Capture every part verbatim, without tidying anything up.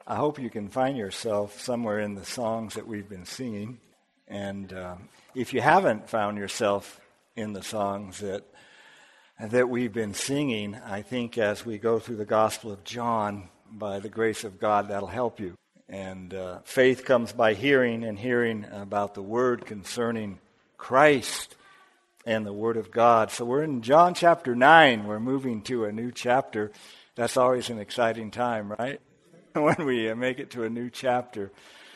I hope you can find yourself somewhere in the songs that we've been singing. And uh, if you haven't found yourself in the songs that that we've been singing, I think as we go through the Gospel of John, by the grace of God, that'll help you. And uh, faith comes by hearing, and hearing about the Word concerning Christ and the Word of God. So we're in John chapter nine. We're moving to a new chapter. That's always an exciting time, right? When we make it to a new chapter.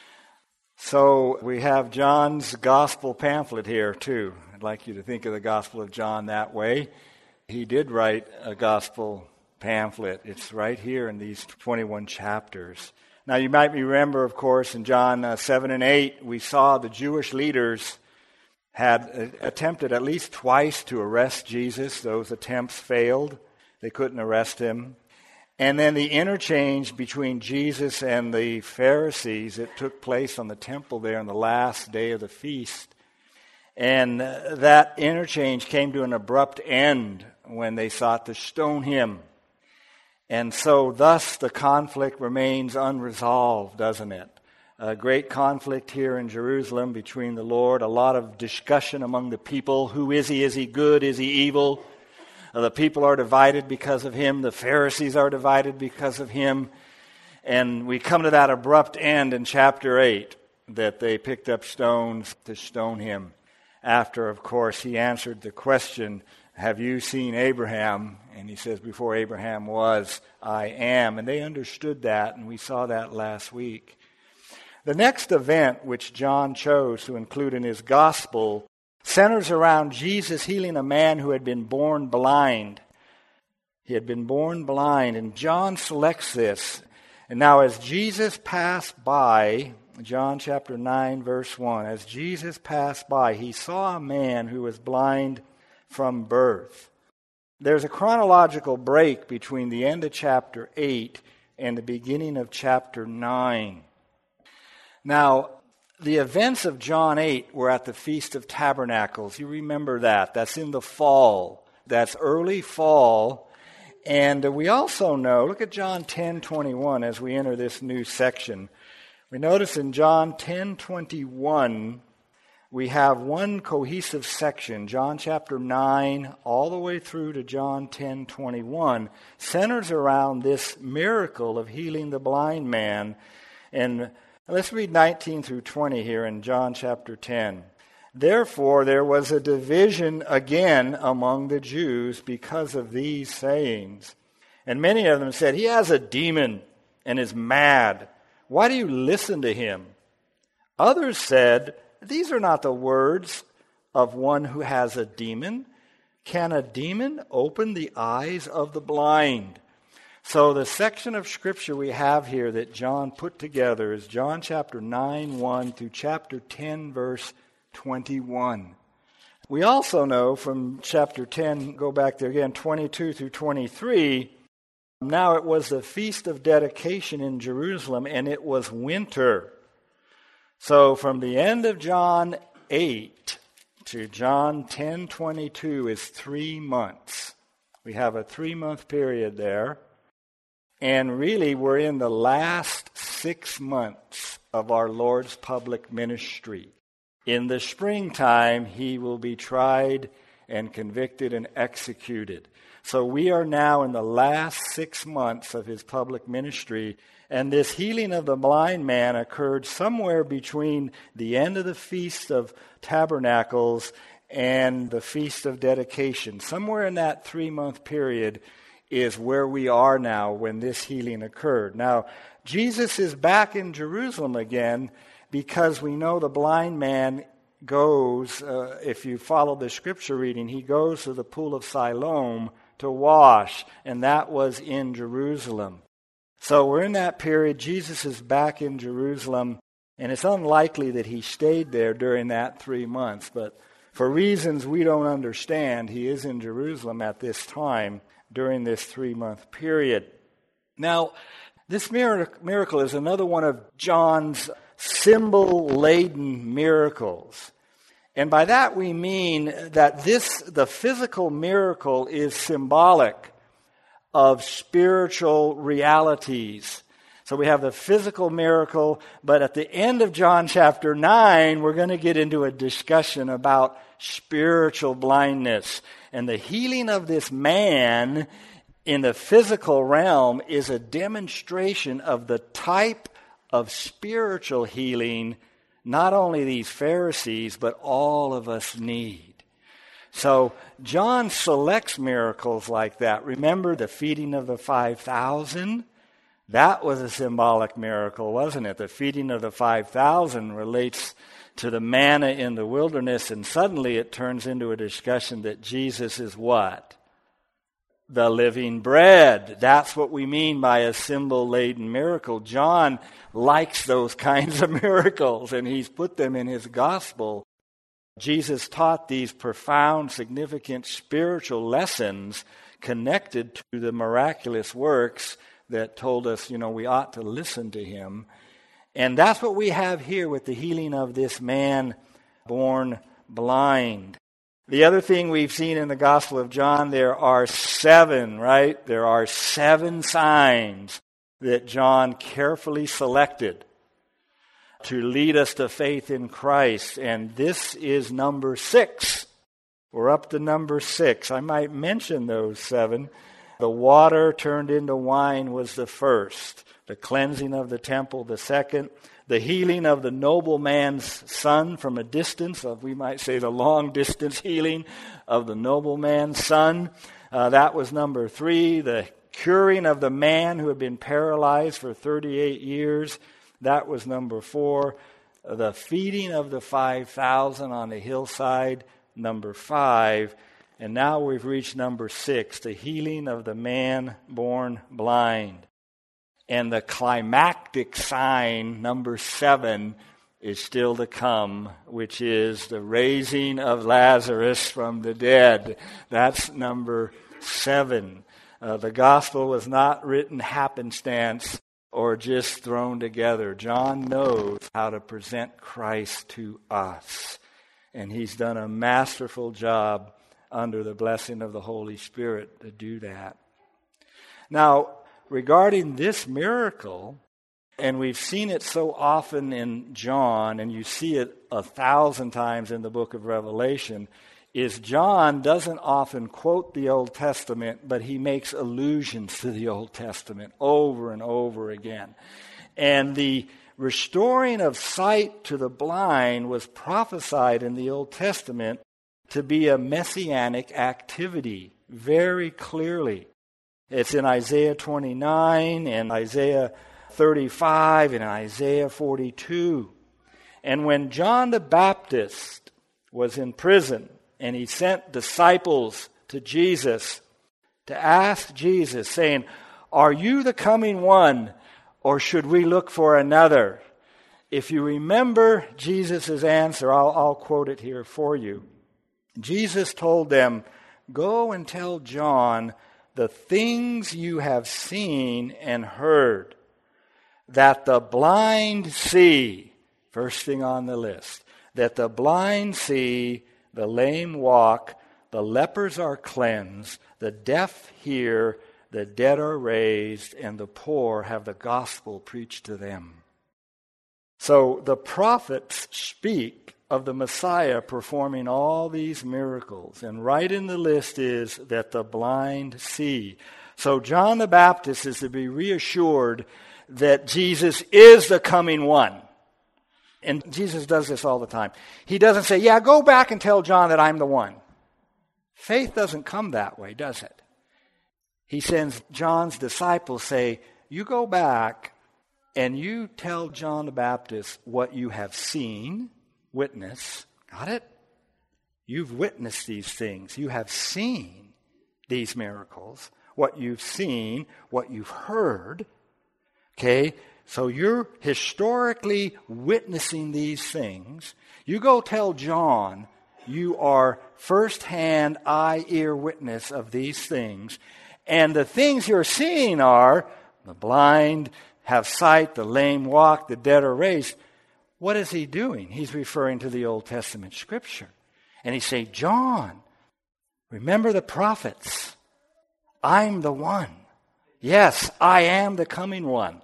So we have John's gospel pamphlet here too. I'd like you to think of the Gospel of John that way. He did write a gospel pamphlet. It's right here in these twenty-one chapters. Now you might remember, of course, in John uh, seven and eight, we saw the Jewish leaders had uh, attempted at least twice to arrest Jesus. Those attempts failed. They couldn't arrest him. And then the interchange between Jesus and the Pharisees, it took place on the temple there on the last day of the feast. And uh, that interchange came to an abrupt end when they sought to stone him. And so thus the conflict remains unresolved, doesn't it? A great conflict here in Jerusalem between the Lord, a lot of discussion among the people. Who is he? Is he good? Is he evil? The people are divided because of him. The Pharisees are divided because of him. And we come to that abrupt end in chapter eight, that they picked up stones to stone him. After, of course, he answered the question, have you seen Abraham? And he says, before Abraham was, I am. And they understood that, and we saw that last week. The next event which John chose to include in his gospel centers around Jesus healing a man who had been born blind. He had been born blind, and John selects this. And now as Jesus passed by, John chapter nine, verse one, as Jesus passed by, he saw a man who was blind from birth. There's a chronological break between the end of chapter eight and the beginning of chapter nine. Now, the events of John eight were at the Feast of Tabernacles. You remember that. That's in the fall. That's early fall. And we also know, look at John ten twenty-one as we enter this new section. We notice in John ten twenty-one, we have one cohesive section. John chapter nine all the way through to John ten twenty-one centers around this miracle of healing the blind man. And let's read nineteen through twenty here in John chapter ten. Therefore, there was a division again among the Jews because of these sayings. And many of them said, he has a demon and is mad. Why do you listen to him? Others said, these are not the words of one who has a demon. Can a demon open the eyes of the blind? So the section of Scripture we have here that John put together is John chapter nine, one through chapter ten, verse twenty-one. We also know from chapter ten, go back there again, twenty-two through twenty-three, now it was the Feast of Dedication in Jerusalem, and it was winter. So from the end of John eight to John ten twenty-two is three months. We have a three-month period there. And really, we're in the last six months of our Lord's public ministry. In the springtime, he will be tried and convicted and executed. So we are now in the last six months of his public ministry. And this healing of the blind man occurred somewhere between the end of the Feast of Tabernacles and the Feast of Dedication. Somewhere in that three-month period is where we are now when this healing occurred. Now, Jesus is back in Jerusalem again because we know the blind man goes, uh, if you follow the scripture reading, he goes to the pool of Siloam to wash, and that was in Jerusalem. So we're in that period. Jesus is back in Jerusalem, and it's unlikely that he stayed there during that three months, but for reasons we don't understand, he is in Jerusalem at this time during this three-month period. Now, this miracle is another one of John's symbol-laden miracles. And by that we mean that this, the physical miracle is symbolic of spiritual realities. So we have the physical miracle, but at the end of John chapter nine, we're going to get into a discussion about spiritual blindness. And the healing of this man in the physical realm is a demonstration of the type of spiritual healing not only these Pharisees, but all of us need. So John selects miracles like that. Remember the feeding of the five thousand? That was a symbolic miracle, wasn't it? The feeding of the five thousand relates to the manna in the wilderness, and suddenly it turns into a discussion that Jesus is what? The living bread. That's what we mean by a symbol-laden miracle. John likes those kinds of miracles, and he's put them in his gospel. Jesus taught these profound, significant spiritual lessons connected to the miraculous works that told us, you know, we ought to listen to him. And that's what we have here with the healing of this man born blind. The other thing we've seen in the Gospel of John, there are seven, right? There are seven signs that John carefully selected to lead us to faith in Christ. And this is number six. We're up to number six. I might mention those seven. The water turned into wine was the first. The cleansing of the temple, the second. The healing of the nobleman's son from a distance, of we might say the long-distance healing of the nobleman's son. Uh, that was number three. The curing of the man who had been paralyzed for thirty-eight years. That was number four. The feeding of the five thousand on the hillside, number five. And now we've reached number six, the healing of the man born blind. And the climactic sign, number seven, is still to come, which is the raising of Lazarus from the dead. That's number seven. Uh, the gospel was not written happenstance or just thrown together. John knows how to present Christ to us. And he's done a masterful job under the blessing of the Holy Spirit to do that. Now, regarding this miracle, and we've seen it so often in John, and you see it a thousand times in the book of Revelation, is John doesn't often quote the Old Testament, but he makes allusions to the Old Testament over and over again. And the restoring of sight to the blind was prophesied in the Old Testament to be a messianic activity, very clearly. It's in Isaiah twenty-nine and Isaiah thirty-five and Isaiah forty-two. And when John the Baptist was in prison and he sent disciples to Jesus to ask Jesus, saying, "Are you the coming one, or should we look for another?" If you remember Jesus' answer, I'll, I'll quote it here for you. Jesus told them, "Go and tell John the things you have seen and heard, that the blind see," first thing on the list, "that the blind see, the lame walk, the lepers are cleansed, the deaf hear, the dead are raised, and the poor have the gospel preached to them." So the prophets speak of the Messiah performing all these miracles. And right in the list is that the blind see. So John the Baptist is to be reassured that Jesus is the coming one. And Jesus does this all the time. He doesn't say, "Yeah, go back and tell John that I'm the one." Faith doesn't come that way, does it? He sends John's disciples say, "You go back and you tell John the Baptist what you have seen." Witness. Got it? You've witnessed these things. You have seen these miracles. What you've seen, what you've heard. Okay? So you're historically witnessing these things. You go tell John you are first-hand eye-ear witness of these things. And the things you're seeing are the blind have sight, the lame walk, the dead are raised. What is he doing? He's referring to the Old Testament scripture. And he say, "John, remember the prophets. I'm the one. Yes, I am the coming one."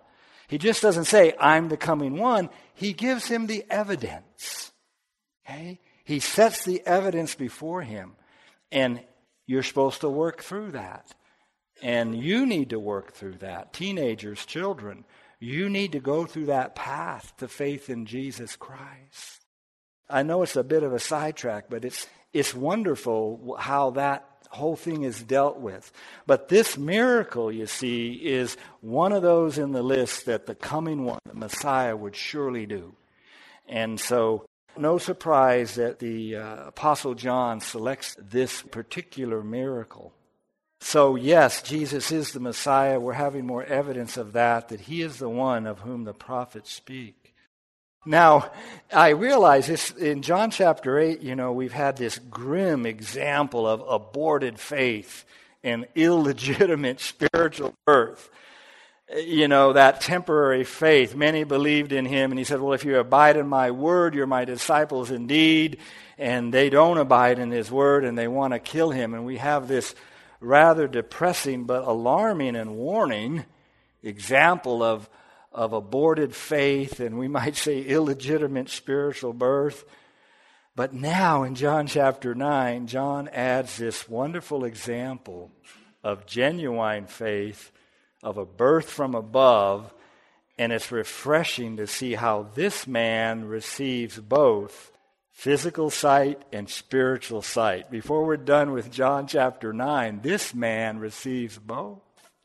He just doesn't say, I'm the coming one. He gives him the evidence. Okay? He sets the evidence before him. And you're supposed to work through that. And you need to work through that. Teenagers, children, you need to go through that path to faith in Jesus Christ. I know it's a bit of a sidetrack, but it's it's wonderful how that whole thing is dealt with. But this miracle, you see, is one of those in the list that the coming one, the Messiah, would surely do. And so, no surprise that the uh, Apostle John selects this particular miracle. So, yes, Jesus is the Messiah. We're having more evidence of that, that he is the one of whom the prophets speak. Now, I realize this in John chapter eight, you know, we've had this grim example of aborted faith and illegitimate spiritual birth. You know, that temporary faith. Many believed in him, and he said, well, if you abide in my word, you're my disciples indeed. And they don't abide in his word, and they want to kill him. And we have this rather depressing but alarming and warning example of of aborted faith, and we might say illegitimate spiritual birth. But now in John chapter nine, John adds this wonderful example of genuine faith, of a birth from above, and it's refreshing to see how this man receives both physical sight and spiritual sight. Before we're done with John chapter nine, this man receives both.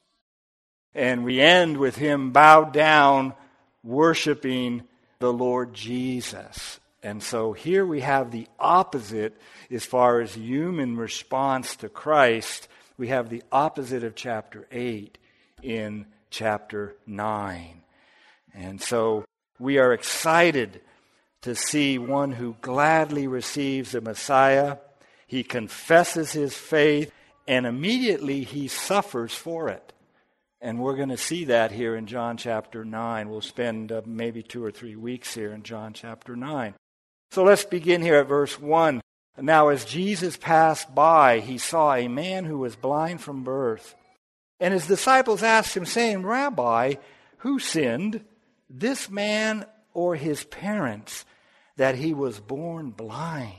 And we end with him bowed down, worshiping the Lord Jesus. And so here we have the opposite as far as human response to Christ. We have the opposite of chapter eight in chapter nine. And so we are excited to see one who gladly receives the Messiah. He confesses his faith, and immediately he suffers for it. And we're going to see that here in John chapter nine. We'll spend uh, maybe two or three weeks here in John chapter nine. So let's begin here at verse one. Now as Jesus passed by, he saw a man who was blind from birth. And his disciples asked him, saying, Rabbi, who sinned, this man or his parents, that he was born blind?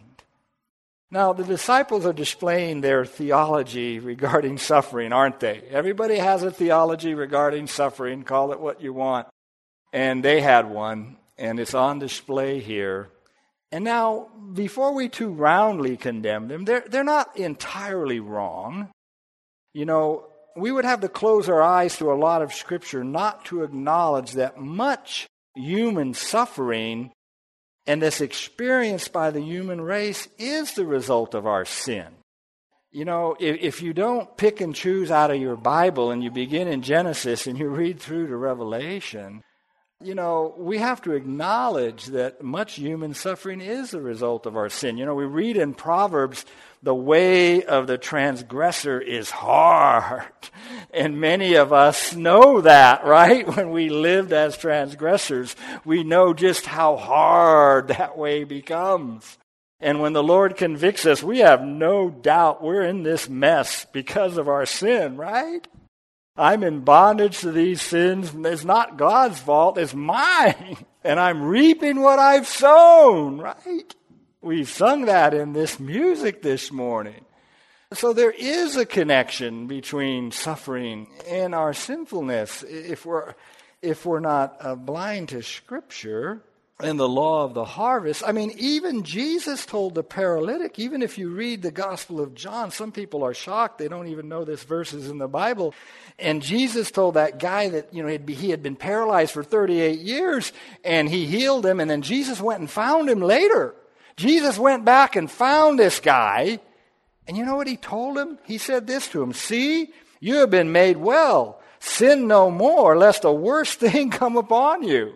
Now, the disciples are displaying their theology regarding suffering, aren't they? Everybody has a theology regarding suffering. Call it what you want. And they had one, and it's on display here. And now, before we too roundly condemn them, they're, they're not entirely wrong. You know, we would have to close our eyes to a lot of Scripture not to acknowledge that much human suffering and this experience by the human race is the result of our sin. You know, if, if you don't pick and choose out of your Bible and you begin in Genesis and you read through to Revelation, you know, we have to acknowledge that much human suffering is the result of our sin. You know, we read in Proverbs, the way of the transgressor is hard. And many of us know that, right? When we lived as transgressors, we know just how hard that way becomes. And when the Lord convicts us, we have no doubt we're in this mess because of our sin, right? I'm in bondage to these sins, and it's not God's fault, it's mine. And I'm reaping what I've sown, right? We sung that in this music this morning. So there is a connection between suffering and our sinfulness. If we're, if we're not uh, blind to Scripture and the law of the harvest. I mean, even Jesus told the paralytic, even if you read the Gospel of John, some people are shocked. They don't even know this verse is in the Bible. And Jesus told that guy that, you know, he'd be, he had been paralyzed for thirty-eight years, and he healed him, and then Jesus went and found him later. Jesus went back and found this guy, and you know what he told him? He said this to him, see, you have been made well. Sin no more, lest a worse thing come upon you.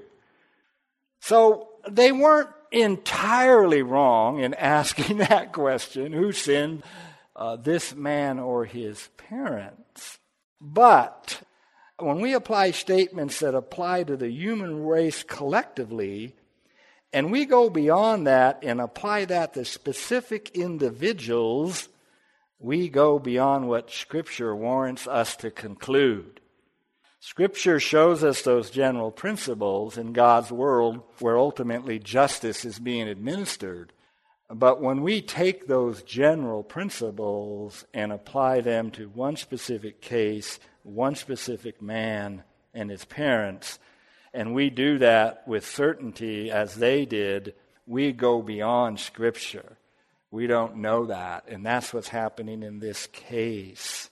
So they weren't entirely wrong in asking that question, who sinned, uh, this man or his parents? But when we apply statements that apply to the human race collectively, and we go beyond that and apply that to specific individuals, we go beyond what Scripture warrants us to conclude. Scripture shows us those general principles in God's world where ultimately justice is being administered. But when we take those general principles and apply them to one specific case, one specific man and his parents, and we do that with certainty as they did, we go beyond Scripture. We don't know that, and that's what's happening in this case.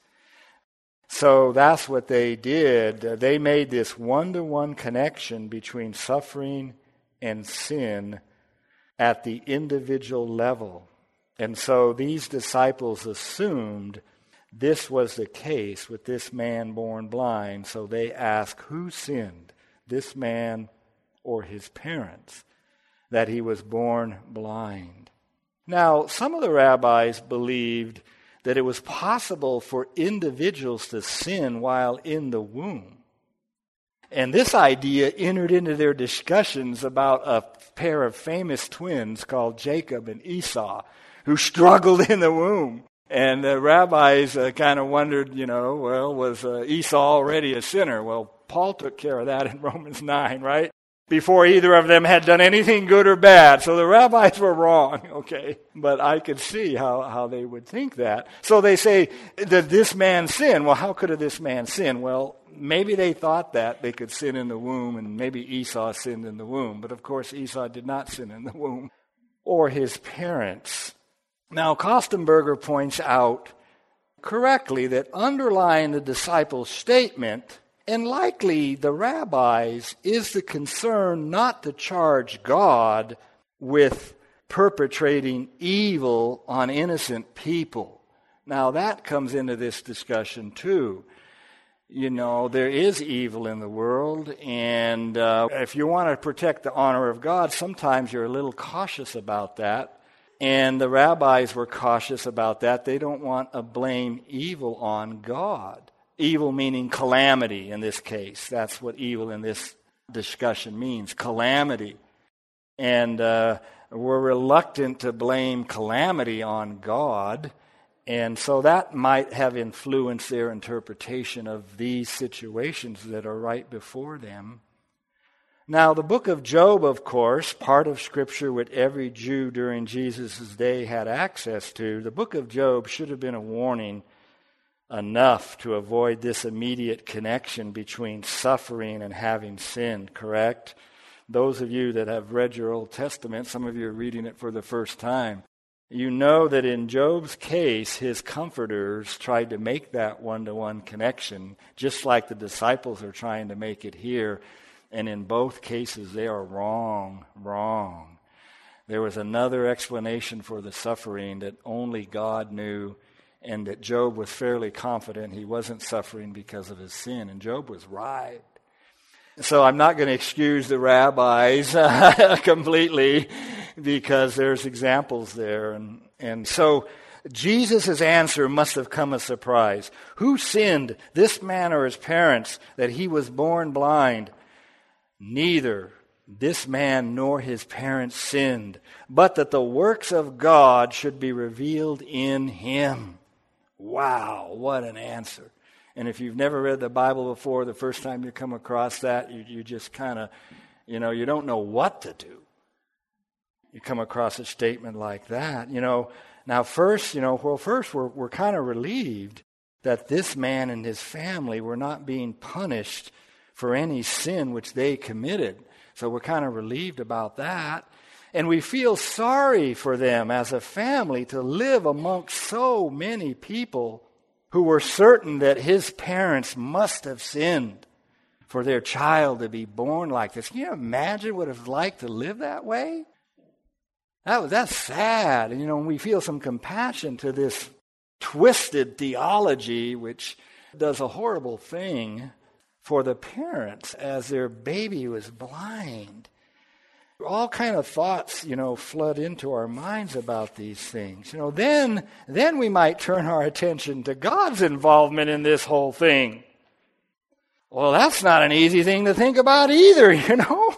So that's what they did. They made this one-to-one connection between suffering and sin at the individual level. And so these disciples assumed this was the case with this man born blind. So they asked, who sinned, this man or his parents, that he was born blind? Now, some of the rabbis believed that it was possible for individuals to sin while in the womb. And this idea entered into their discussions about a pair of famous twins called Jacob and Esau, who struggled in the womb. And the rabbis uh, kind of wondered, you know, well, was uh, Esau already a sinner? Well, Paul took care of that in Romans nine, right? Before either of them had done anything good or bad. So the rabbis were wrong, okay? But I could see how, how they would think that. So they say, did this man sin? Well, how could this man sin? Well, maybe they thought that they could sin in the womb, and maybe Esau sinned in the womb. But of course, Esau did not sin in the womb, or his parents. Now, Kostenberger points out correctly that underlying the disciples' statement, and likely the rabbis, is the concern not to charge God with perpetrating evil on innocent people. Now that comes into this discussion too. You know, there is evil in the world, and uh, if you want to protect the honor of God, sometimes you're a little cautious about that. And the rabbis were cautious about that. They don't want to blame evil on God. Evil meaning calamity in this case. That's what evil in this discussion means, calamity. And uh, we're reluctant to blame calamity on God. And so that might have influenced their interpretation of these situations that are right before them. Now, the book of Job, of course, part of Scripture which every Jew during Jesus' day had access to, the book of Job should have been a warning enough to avoid this immediate connection between suffering and having sinned, correct? Those of you that have read your Old Testament, some of you are reading it for the first time, you know that in Job's case, his comforters tried to make that one-to-one connection, just like the disciples are trying to make it here. And in both cases, they are wrong, wrong. There was another explanation for the suffering that only God knew, and that Job was fairly confident he wasn't suffering because of his sin. And Job was right. So I'm not going to excuse the rabbis uh, completely, because there's examples there. And, and so Jesus' answer must have come as a surprise. Who sinned, this man or his parents, that he was born blind? Neither this man nor his parents sinned, but that the works of God should be revealed in him. Wow, what an answer. And if you've never read the Bible before, the first time you come across that, you, you just kind of, you know, you don't know what to do. You come across a statement like that. You know, now first, you know, well, first we're, we're kind of relieved that this man and his family were not being punished for any sin which they committed. So we're kind of relieved about that. And we feel sorry for them as a family to live amongst so many people who were certain that his parents must have sinned for their child to be born like this. Can you imagine what it's like to live that way? That was, that's sad. And, you know, we feel some compassion to this twisted theology which does a horrible thing for the parents as their baby was blind. All kind of thoughts, you know, flood into our minds about these things. You know, then, then we might turn our attention to God's involvement in this whole thing. Well, that's not an easy thing to think about either, you know.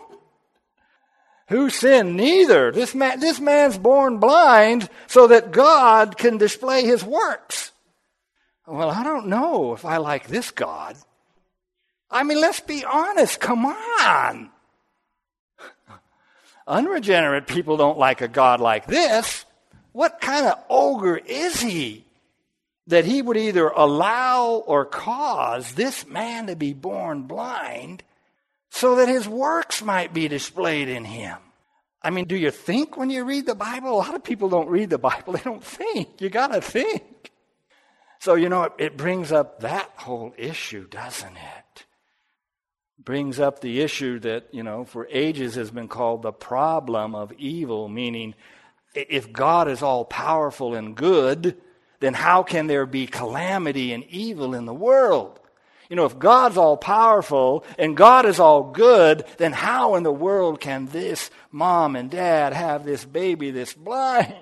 Who sinned? Neither. This man, this man's born blind so that God can display his works. Well, I don't know if I like this God. I mean, let's be honest. Come on. Unregenerate people don't like a God like this. What kind of ogre is he that he would either allow or cause this man to be born blind so that his works might be displayed in him? I mean, do you think when you read the Bible? A lot of people don't read the Bible. They don't think. You got to think. So, you know, it, it brings up that whole issue, doesn't it? Brings up the issue that, you know, for ages has been called the problem of evil, meaning if God is all powerful and good, then how can there be calamity and evil in the world? You know, if God's all powerful and God is all good, then how in the world can this mom and dad have this baby that's blind?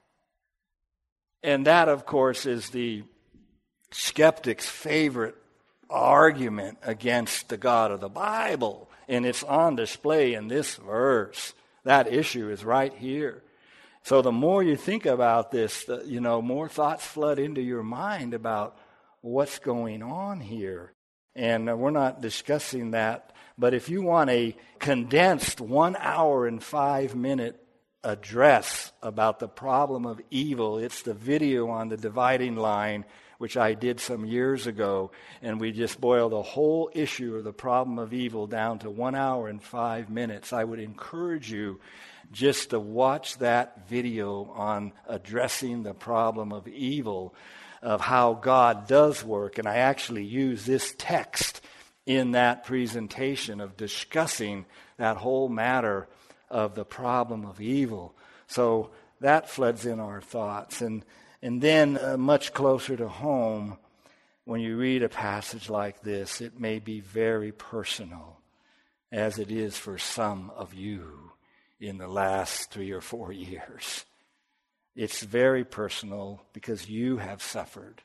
And that, of course, is the skeptic's favorite argument against the God of the Bible, and it's on display in this verse. That issue is right here. So the more you think about this, the, you know, more thoughts flood into your mind about what's going on here. And uh, we're not discussing that, but if you want a condensed one hour and five minute address about the problem of evil, it's the video on the dividing line, which I did some years ago, and we just boiled the whole issue of the problem of evil down to one hour and five minutes. I would encourage you just to watch that video on addressing the problem of evil, of how God does work. And I actually use this text in that presentation of discussing that whole matter of the problem of evil. So that floods in our thoughts. And And then uh, much closer to home, when you read a passage like this, it may be very personal, as it is for some of you in the last three or four years. It's very personal because you have suffered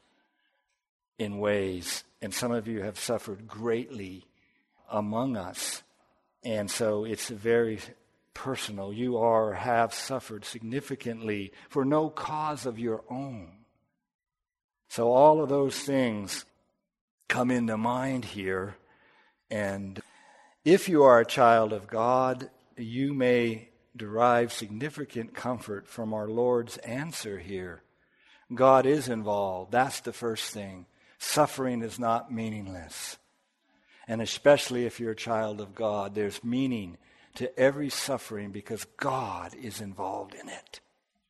in ways, and some of you have suffered greatly among us. And so it's very personal. You are have suffered significantly for no cause of your own. So all of those things come into mind here. And if you are a child of God, you may derive significant comfort from our Lord's answer here. God is involved. That's the first thing. Suffering is not meaningless. And especially if you're a child of God, there's meaning to every suffering because God is involved in it.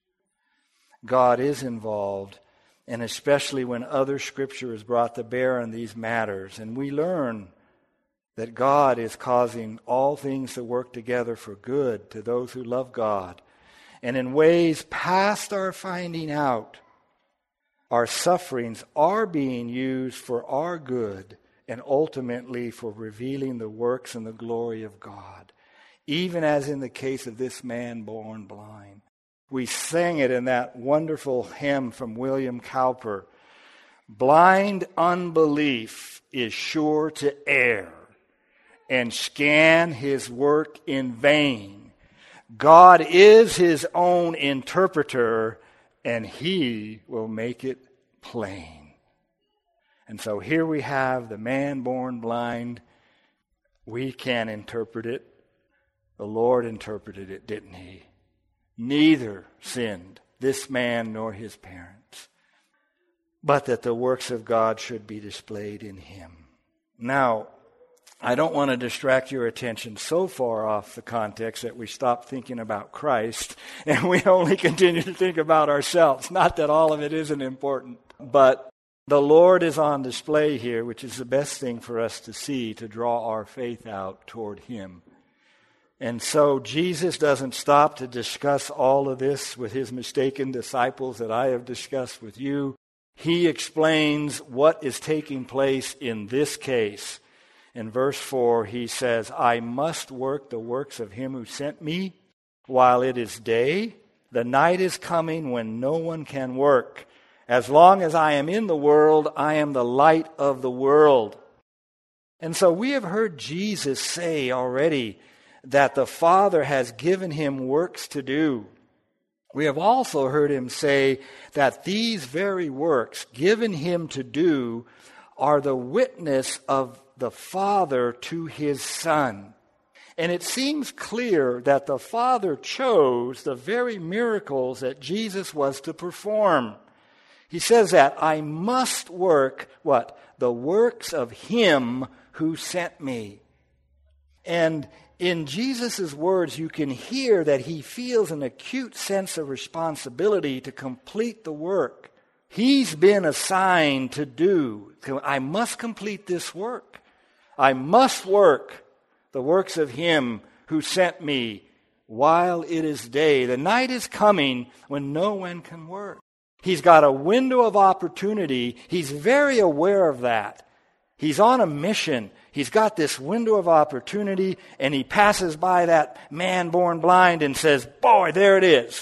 God is involved, and especially when other scripture is brought to bear on these matters, and we learn that God is causing all things to work together for good to those who love God, and in ways past our finding out, our sufferings are being used for our good and ultimately for revealing the works and the glory of God. Even as in the case of this man born blind. We sang it in that wonderful hymn from William Cowper. Blind unbelief is sure to err and scan his work in vain. God is his own interpreter, and he will make it plain. And so here we have the man born blind. We can interpret it. The Lord interpreted it, didn't he? Neither sinned this man nor his parents, but that the works of God should be displayed in him. Now, I don't want to distract your attention so far off the context that we stop thinking about Christ and we only continue to think about ourselves. Not that all of it isn't important, but the Lord is on display here, which is the best thing for us to see to draw our faith out toward him. And so Jesus doesn't stop to discuss all of this with his mistaken disciples that I have discussed with you. He explains what is taking place in this case. In verse four, he says, I must work the works of him who sent me while it is day. The night is coming when no one can work. As long as I am in the world, I am the light of the world. And so we have heard Jesus say already that the Father has given him works to do. We have also heard him say that these very works given him to do are the witness of the Father to his Son. And it seems clear that the Father chose the very miracles that Jesus was to perform. He says that, I must work, what? The works of him who sent me. And in Jesus' words, you can hear that he feels an acute sense of responsibility to complete the work he's been assigned to do. I must complete this work. I must work the works of him who sent me while it is day. The night is coming when no one can work. He's got a window of opportunity. He's very aware of that. He's on a mission. He's got this window of opportunity, and he passes by that man born blind and says, boy, there it is.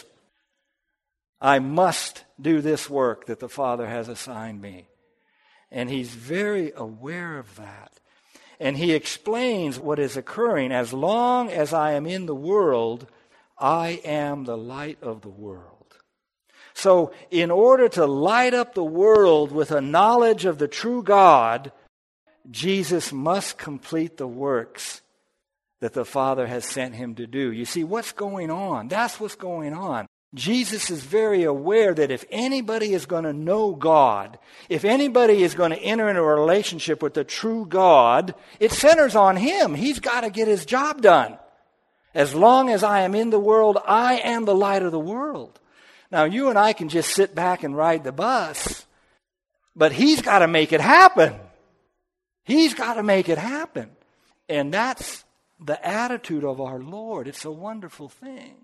I must do this work that the Father has assigned me. And he's very aware of that. And he explains what is occurring. As long as I am in the world, I am the light of the world. So in order to light up the world with a knowledge of the true God, Jesus must complete the works that the Father has sent him to do. You see, what's going on? That's what's going on. Jesus is very aware that if anybody is going to know God, if anybody is going to enter into a relationship with the true God, it centers on him. He's got to get his job done. As long as I am in the world, I am the light of the world. Now, you and I can just sit back and ride the bus, but he's got to make it happen. He's got to make it happen. And that's the attitude of our Lord. It's a wonderful thing.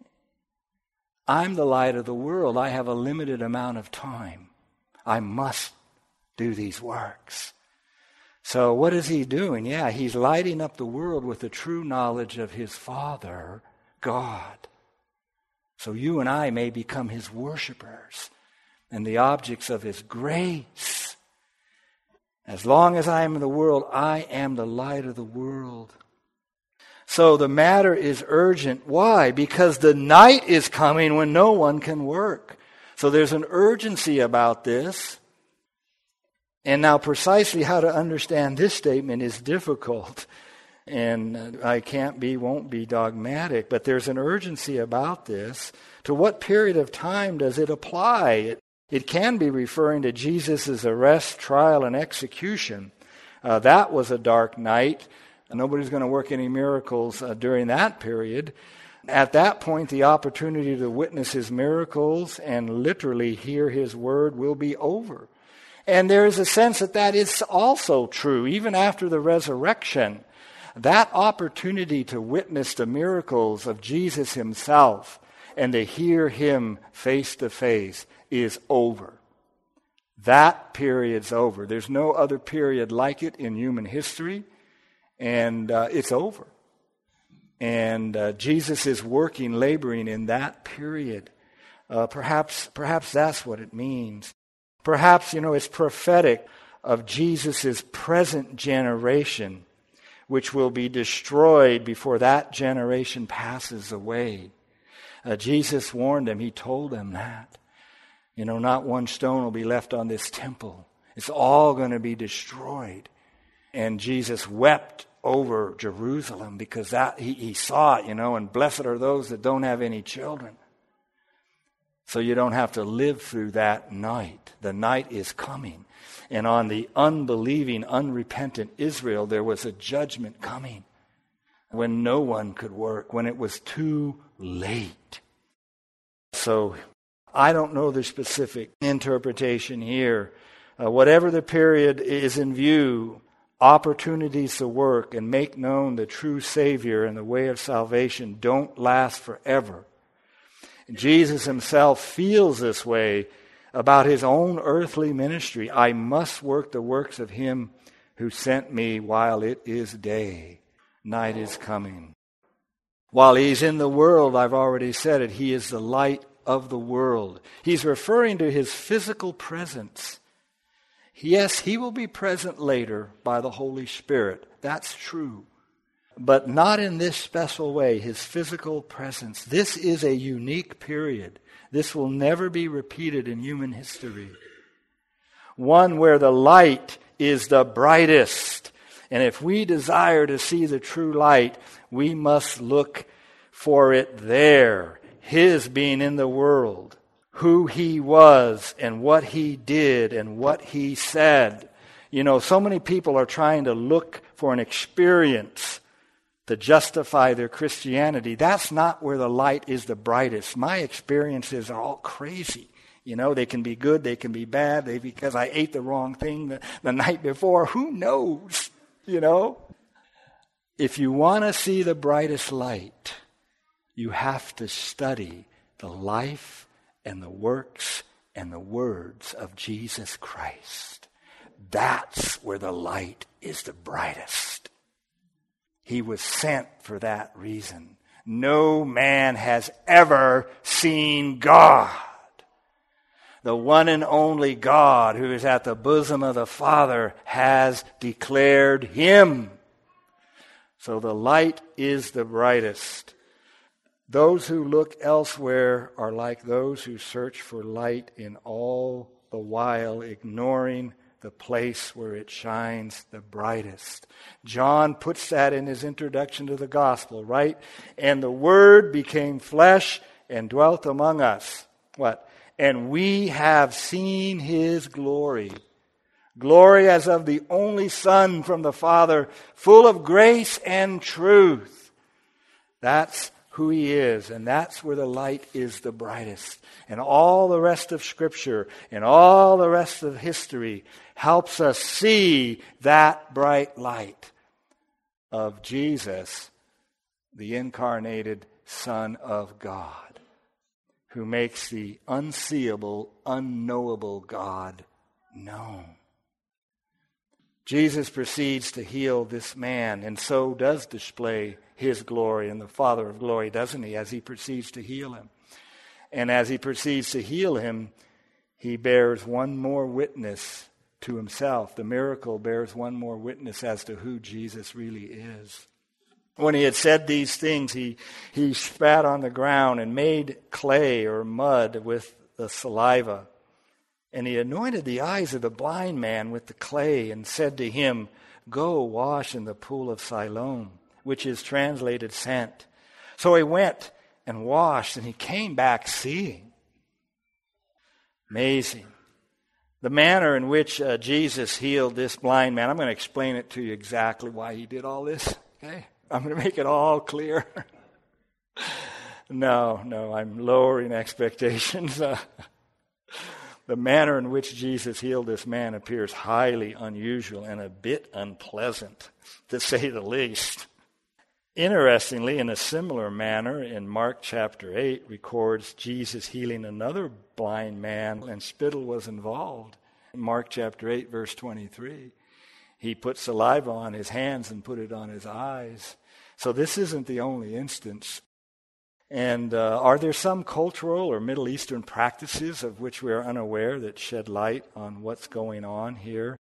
I'm the light of the world. I have a limited amount of time. I must do these works. So what is he doing? Yeah, he's lighting up the world with the true knowledge of his Father, God. So you and I may become his worshipers and the objects of his grace. As long as I am in the world, I am the light of the world. So the matter is urgent. Why? Because the night is coming when no one can work. So there's an urgency about this. And now precisely how to understand this statement is difficult. And I can't be, won't be dogmatic, but there's an urgency about this. To what period of time does it apply? It, it can be referring to Jesus' arrest, trial, and execution. Uh, that was a dark night. Nobody's going to work any miracles uh, during that period. At that point, the opportunity to witness his miracles and literally hear his word will be over. And there is a sense that that is also true, even after the resurrection. That opportunity to witness the miracles of Jesus himself and to hear him face to face is over. That period's over. There's no other period like it in human history. And uh, it's over. And uh, Jesus is working, laboring in that period. Uh, perhaps, perhaps that's what it means. Perhaps, you know, it's prophetic of Jesus' present generation, which will be destroyed before that generation passes away. Uh, Jesus warned them. He told them that. You know, not one stone will be left on this temple. It's all going to be destroyed. And Jesus wept over Jerusalem because that he, he saw it, you know, and blessed are those that don't have any children. So you don't have to live through that night. The night is coming. And on the unbelieving, unrepentant Israel, there was a judgment coming when no one could work, when it was too late. So I don't know the specific interpretation here. Uh, whatever the period is in view, opportunities to work and make known the true Savior and the way of salvation don't last forever. Jesus himself feels this way about his own earthly ministry. I must work the works of him who sent me while it is day. Night is coming. While he's in the world, I've already said it, he is the light of the world. He's referring to his physical presence. Yes, he will be present later by the Holy Spirit. That's true. But not in this special way, his physical presence. This is a unique period. This will never be repeated in human history. One where the light is the brightest And if we desire to see the true light, we must look for it there. His being in the world, who he was and what he did and what he said. You know, so many people are trying to look for an experience to justify their Christianity. That's not where the light is the brightest. My experiences are all crazy. You know, they can be good, they can be bad, they because I ate the wrong thing the, the night before. Who knows? You know? If you want to see the brightest light, you have to study the life and the works and the words of Jesus Christ. That's where the light is the brightest. He was sent for that reason. No man has ever seen God. The one and only God who is at the bosom of the Father has declared him. So the light is the brightest. Those who look elsewhere are like those who search for light in all the while ignoring the place where it shines the brightest. John puts that in his introduction to the gospel, right? And the Word became flesh and dwelt among us. What? And we have seen his glory. Glory as of the only Son from the Father, full of grace and truth. That's who he is, and that's where the light is the brightest. And all the rest of Scripture and all the rest of history helps us see that bright light of Jesus, the incarnated Son of God, who makes the unseeable, unknowable God known. Jesus proceeds to heal this man, and so does display his glory and the Father of glory, doesn't he, as he proceeds to heal him. And as he proceeds to heal him, he bears one more witness to himself. The miracle bears one more witness as to who Jesus really is. When he had said these things, he, he spat on the ground and made clay or mud with the saliva. And he anointed the eyes of the blind man with the clay and said to him, "Go wash in the pool of Siloam," which is translated sent. So he went and washed, and he came back seeing. Amazing. The manner in which uh, Jesus healed this blind man, I'm going to explain it to you exactly why he did all this. Okay? I'm going to make it all clear. no, no, I'm lowering expectations. Uh, the manner in which Jesus healed this man appears highly unusual and a bit unpleasant, to say the least. Interestingly, in a similar manner, in Mark chapter eight, records Jesus healing another blind man, and spittle was involved. In Mark chapter eight, verse twenty-three, he put saliva on his hands and put it on his eyes. So this isn't the only instance. And uh, are there some cultural or Middle Eastern practices of which we are unaware that shed light on what's going on here?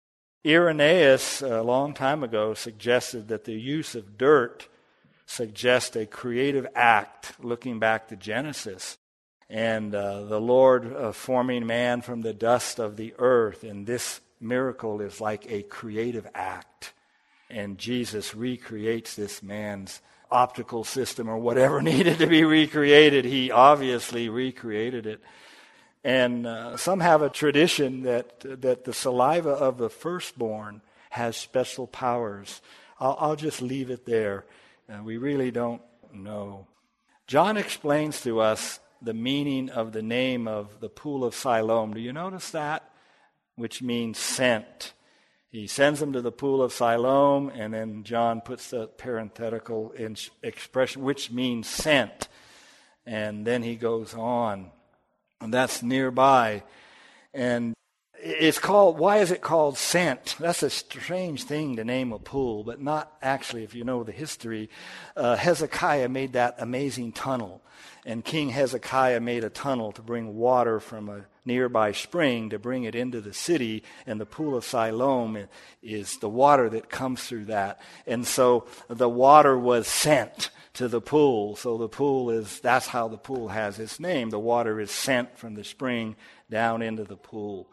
Irenaeus, a long time ago, suggested that the use of dirt suggests a creative act, looking back to Genesis, and uh, the Lord uh, forming man from the dust of the earth. And this miracle is like a creative act. And Jesus recreates this man's optical system or whatever needed to be recreated. He obviously recreated it. And uh, some have a tradition that that the saliva of the firstborn has special powers. I'll, I'll just leave it there. Uh, we really don't know. John explains to us the meaning of the name of the pool of Siloam. Do you notice that? Which means sent. He sends them to the pool of Siloam, and then John puts the parenthetical in expression, which means sent. And then he goes on. And that's nearby. And it's called, why is it called sent? That's a strange thing to name a pool, but not actually, if you know the history. Uh, Hezekiah made that amazing tunnel. And King Hezekiah made a tunnel to bring water from a nearby spring to bring it into the city, and the pool of Siloam is the water that comes through that. And so the water was sent to the pool. So the pool is, that's how the pool has its name. The water is sent from the spring down into the pool.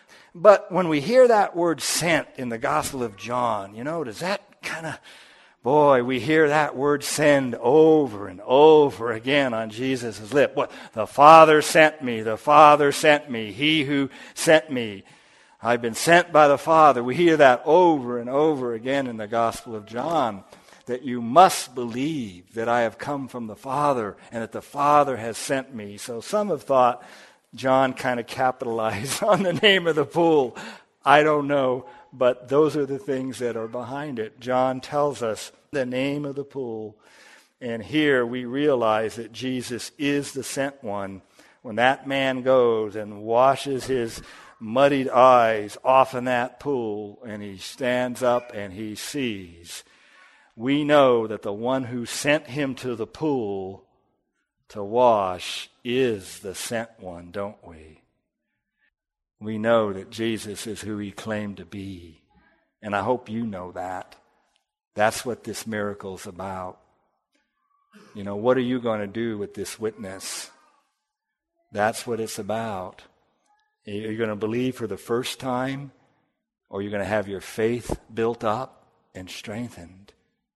But when we hear that word sent in the Gospel of John, you know, does that kind of, boy, we hear that word send over and over again on Jesus' lip. What? The Father sent me, the Father sent me, he who sent me. I've been sent by the Father. We hear that over and over again in the Gospel of John, that you must believe that I have come from the Father and that the Father has sent me. So some have thought John kind of capitalized on the name of the pool. I don't know, but those are the things that are behind it. John tells us the name of the pool, and here we realize that Jesus is the sent one. When that man goes and washes his muddied eyes off in that pool, and he stands up and he sees, we know that the one who sent him to the pool to wash is the sent one, don't we? We know that Jesus is who he claimed to be. And I hope you know that. That's what this miracle's about. You know, what are you going to do with this witness? That's what it's about. Are you going to believe for the first time? Or are you going to have your faith built up and strengthened?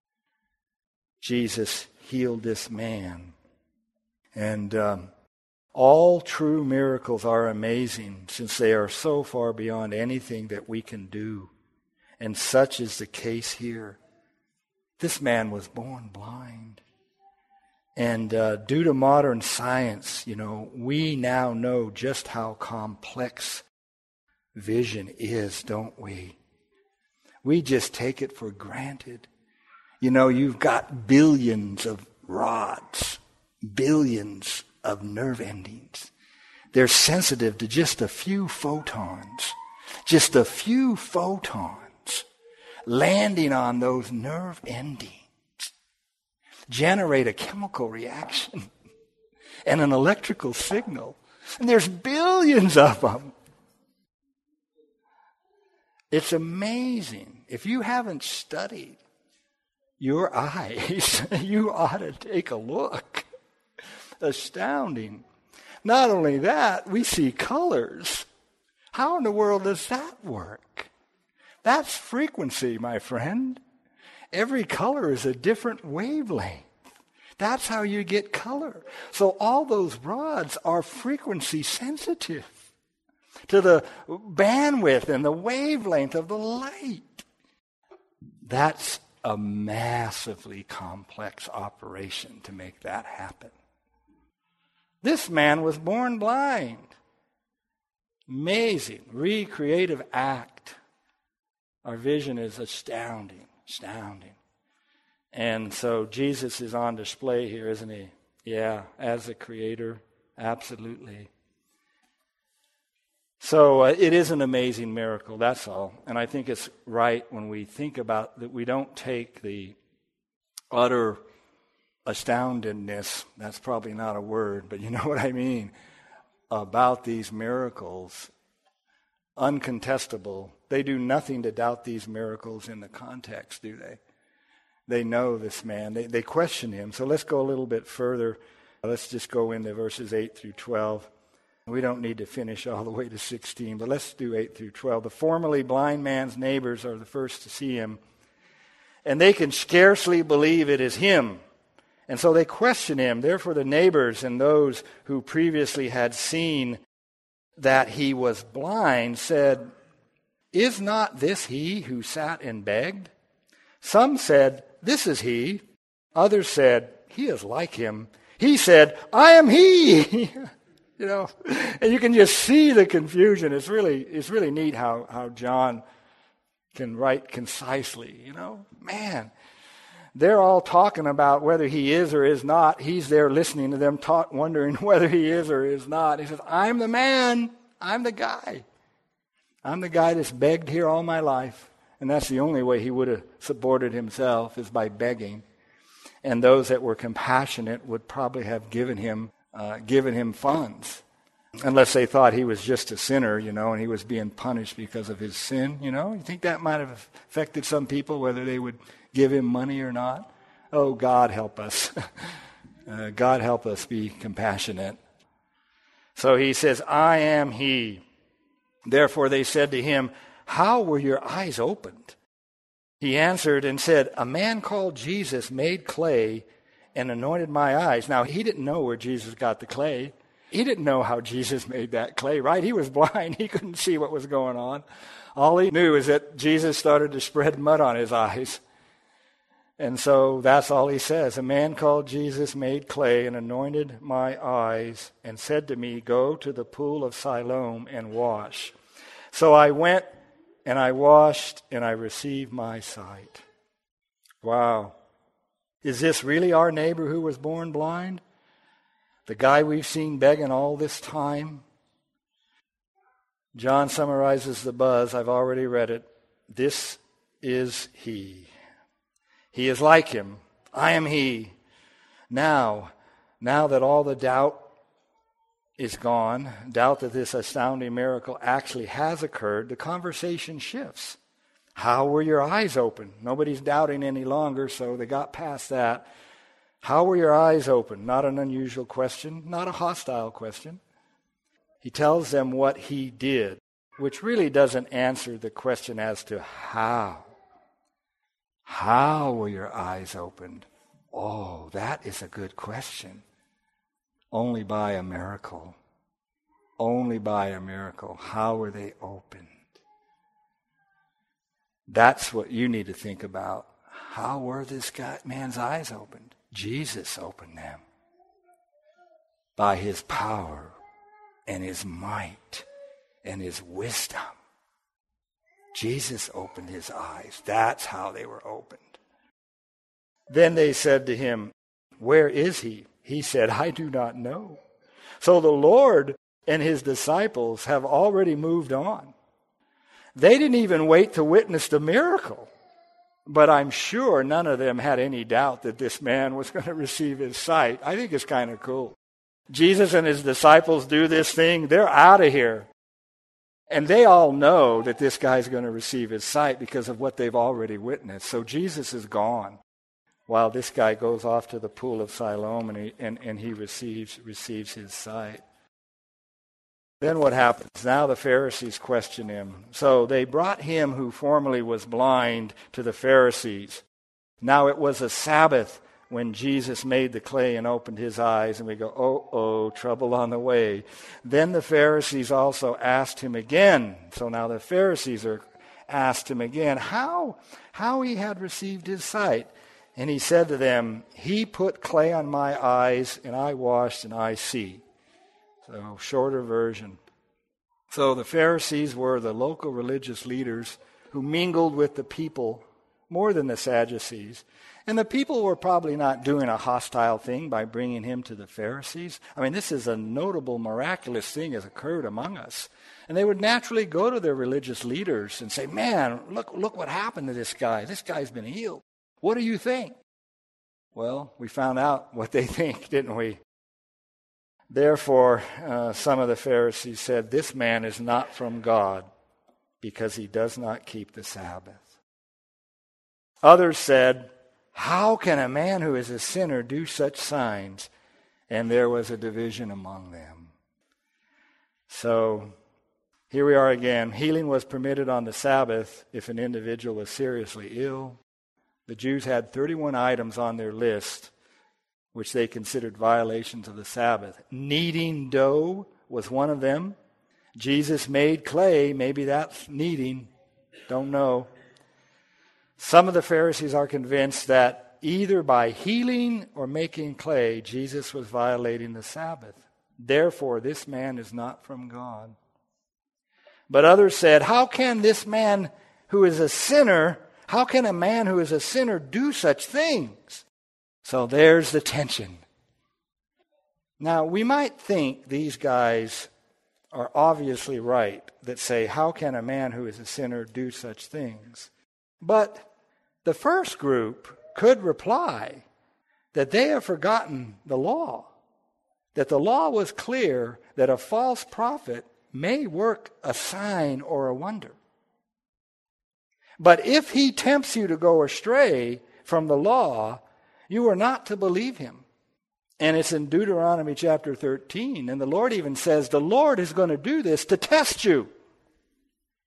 Jesus healed this man. And um, all true miracles are amazing, since they are so far beyond anything that we can do. And such is the case here. This man was born blind. And uh, due to modern science, you know, we now know just how complex vision is, don't we? We just take it for granted. You know, you've got billions of rods, billions of nerve endings. They're sensitive to just a few photons, just a few photons landing on those nerve endings generate a chemical reaction and an electrical signal. And there's billions of them. It's amazing. If you haven't studied your eyes, you ought to take a look. Astounding. Not only that, we see colors. How in the world does that work? That's frequency, my friend. Every color is a different wavelength. That's how you get color. So all those rods are frequency sensitive to the bandwidth and the wavelength of the light. That's a massively complex operation to make that happen. This man was born blind. Amazing, recreative act. Our vision is astounding, astounding. And so Jesus is on display here, isn't he? Yeah, as a creator, absolutely. So uh, it is an amazing miracle, that's all. And I think it's right when we think about that we don't take the utter astoundedness, that's probably not a word, but you know what I mean, about these miracles, uncontestable. They do nothing to doubt these miracles in the context, do they? They know this man. They, they question him. So let's go a little bit further. Let's just go into verses eight through twelve. We don't need to finish all the way to sixteen, but let's do eight through twelve. The formerly blind man's neighbors are the first to see him, and they can scarcely believe it is him. And so they question him. Therefore the neighbors and those who previously had seen that he was blind said, "Is not this he who sat and begged?" Some said, "This is he." Others said, "He is like him." He said, "I am he." You know, and you can just see the confusion. It's really, it's really neat how, how John can write concisely, you know. Man, they're all talking about whether he is or is not. He's there listening to them talk, wondering whether he is or is not. He says, "I'm the man. I'm the guy. I'm the guy that's begged here all my life." And that's the only way he would have supported himself, is by begging. And those that were compassionate would probably have given him uh, given him funds, unless they thought he was just a sinner, you know, and he was being punished because of his sin, you know. You think that might have affected some people, whether they would give him money or not? Oh, God help us. uh, God help us be compassionate. So he says, "I am he." Therefore they said to him, "How were your eyes opened?" He answered and said, "A man called Jesus made clay and anointed my eyes." Now, he didn't know where Jesus got the clay. He didn't know how Jesus made that clay, right? He was blind. He couldn't see what was going on. All he knew is that Jesus started to spread mud on his eyes. And so that's all he says. "A man called Jesus made clay and anointed my eyes and said to me, 'Go to the pool of Siloam and wash.' So I went and I washed and I received my sight." Wow. Is this really our neighbor who was born blind? The guy we've seen begging all this time? John summarizes the buzz. I've already read it. This is he. He is like him. I am he. Now, now that all the doubt is gone, doubt that this astounding miracle actually has occurred, the conversation shifts. How were your eyes open? Nobody's doubting any longer, so they got past that. How were your eyes open? Not an unusual question, not a hostile question. He tells them what he did, which really doesn't answer the question as to how. How were your eyes opened? Oh, that is a good question. Only by a miracle. Only by a miracle. How were they opened? That's what you need to think about. How were this guy, man's eyes opened? Jesus opened them. By his power and his might and his wisdom. Jesus opened his eyes. That's how they were opened. Then they said to him, "Where is he?" He said, "I do not know." So the Lord and his disciples have already moved on. They didn't even wait to witness the miracle. But I'm sure none of them had any doubt that this man was going to receive his sight. I think it's kind of cool. Jesus and his disciples do this thing. They're out of here. And they all know that this guy's going to receive his sight because of what they've already witnessed. So Jesus is gone while this guy goes off to the pool of Siloam and he, and, and he receives, receives his sight. Then what happens? Now the Pharisees question him. So they brought him who formerly was blind to the Pharisees. Now it was a Sabbath when Jesus made the clay and opened his eyes, and we go, oh, oh, trouble on the way. Then the Pharisees also asked him again. So now the Pharisees are asked him again how, how he had received his sight. And he said to them, "He put clay on my eyes, and I washed, and I see." So, shorter version. So the Pharisees were the local religious leaders who mingled with the people more than the Sadducees. And the people were probably not doing a hostile thing by bringing him to the Pharisees. I mean, this is a notable, miraculous thing has occurred among us. And they would naturally go to their religious leaders and say, "Man, look, look what happened to this guy. This guy's been healed. What do you think?" Well, we found out what they think, didn't we? Therefore, uh, some of the Pharisees said, "This man is not from God because he does not keep the Sabbath." Others said, "How can a man who is a sinner do such signs?" And there was a division among them. So, here we are again. Healing was permitted on the Sabbath if an individual was seriously ill. The Jews had thirty-one items on their list which they considered violations of the Sabbath. Kneading dough was one of them. Jesus made clay. Maybe that's kneading. Don't know. Some of the Pharisees are convinced that either by healing or making clay, Jesus was violating the Sabbath. Therefore, this man is not from God. But others said, "How can this man who is a sinner, how can a man who is a sinner do such things?" So there's the tension. Now, we might think these guys are obviously right that say, "How can a man who is a sinner do such things?" But the first group could reply that they have forgotten the law, that the law was clear that a false prophet may work a sign or a wonder. But if he tempts you to go astray from the law, you are not to believe him. And it's in Deuteronomy chapter thirteen. And the Lord even says, the Lord is going to do this to test you.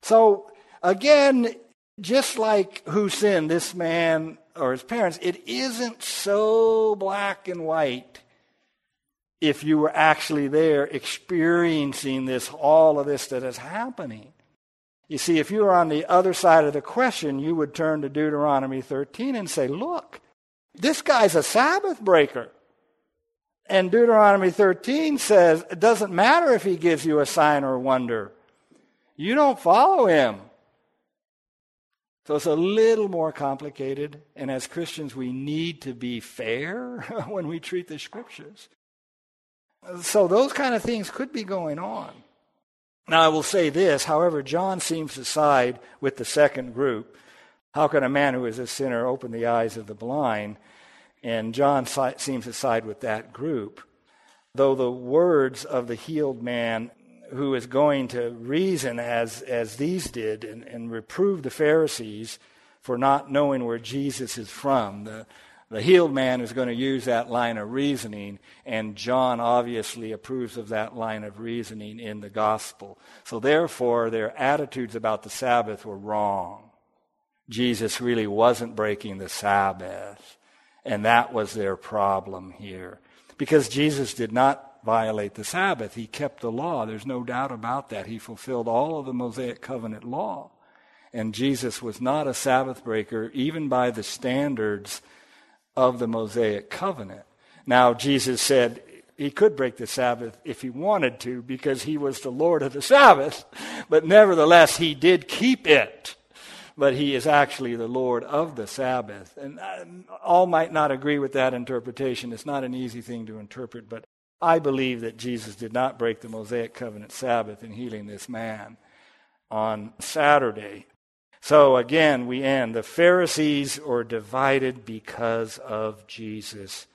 So, again, just like who sinned, this man or his parents, it isn't so black and white if you were actually there experiencing this, all of this that is happening. You see, if you were on the other side of the question, you would turn to Deuteronomy thirteen and say, look, this guy's a Sabbath breaker. And Deuteronomy thirteen says, it doesn't matter if he gives you a sign or wonder. You don't follow him. So it's a little more complicated. And as Christians, we need to be fair when we treat the Scriptures. So those kind of things could be going on. Now, I will say this, however, John seems to side with the second group. How can a man who is a sinner open the eyes of the blind? And John si- seems to side with that group. Though the words of the healed man who is going to reason as, as these did and, and reprove the Pharisees for not knowing where Jesus is from. The, the healed man is going to use that line of reasoning, and John obviously approves of that line of reasoning in the gospel. So therefore, their attitudes about the Sabbath were wrong. Jesus really wasn't breaking the Sabbath, and that was their problem here. Because Jesus did not violate the Sabbath. He kept the law. There's no doubt about that. He fulfilled all of the Mosaic covenant law. And Jesus was not a Sabbath breaker, even by the standards of the Mosaic covenant. Now, Jesus said he could break the Sabbath if he wanted to, because he was the Lord of the Sabbath. But nevertheless, he did keep it. But he is actually the Lord of the Sabbath. And all might not agree with that interpretation. It's not an easy thing to interpret, but I believe that Jesus did not break the Mosaic covenant Sabbath in healing this man on Saturday. So again, we end. The Pharisees are divided because of Jesus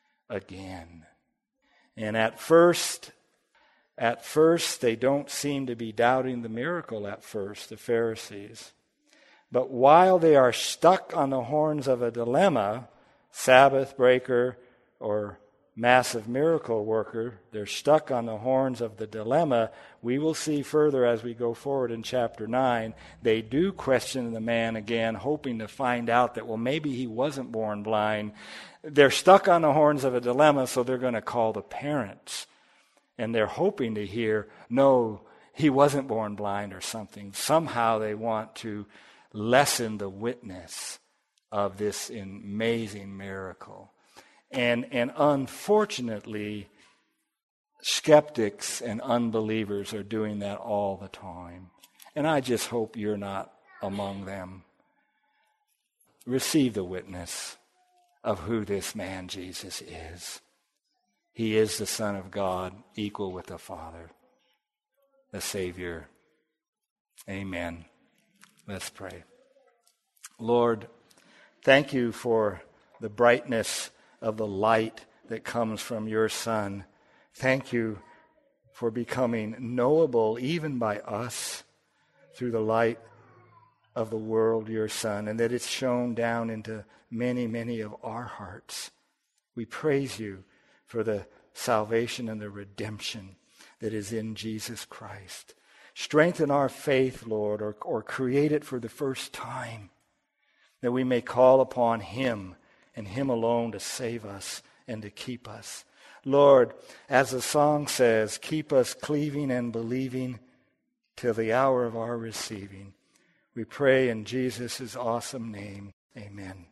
again. And at first, at first, they don't seem to be doubting the miracle at first, the Pharisees. But while they are stuck on the horns of a dilemma, Sabbath breaker or massive miracle worker, they're stuck on the horns of the dilemma. We will see further as we go forward in chapter nine. They do question the man again, hoping to find out that, well, maybe he wasn't born blind. They're stuck on the horns of a dilemma, so they're going to call the parents. And they're hoping to hear, no, he wasn't born blind or something. Somehow they want to lessen the witness of this amazing miracle. And, and unfortunately, skeptics and unbelievers are doing that all the time. And I just hope you're not among them. Receive the witness of who this man Jesus is. He is the Son of God, equal with the Father, the Savior. Amen. Let's pray. Lord, thank you for the brightness of the light that comes from your Son. Thank you for becoming knowable even by us through the light of the world, your Son, and that it's shone down into many, many of our hearts. We praise you for the salvation and the redemption that is in Jesus Christ. Strengthen our faith, Lord, or, or create it for the first time, that we may call upon him and him alone to save us and to keep us. Lord, as the song says, keep us cleaving and believing till the hour of our receiving. We pray in Jesus' awesome name. Amen.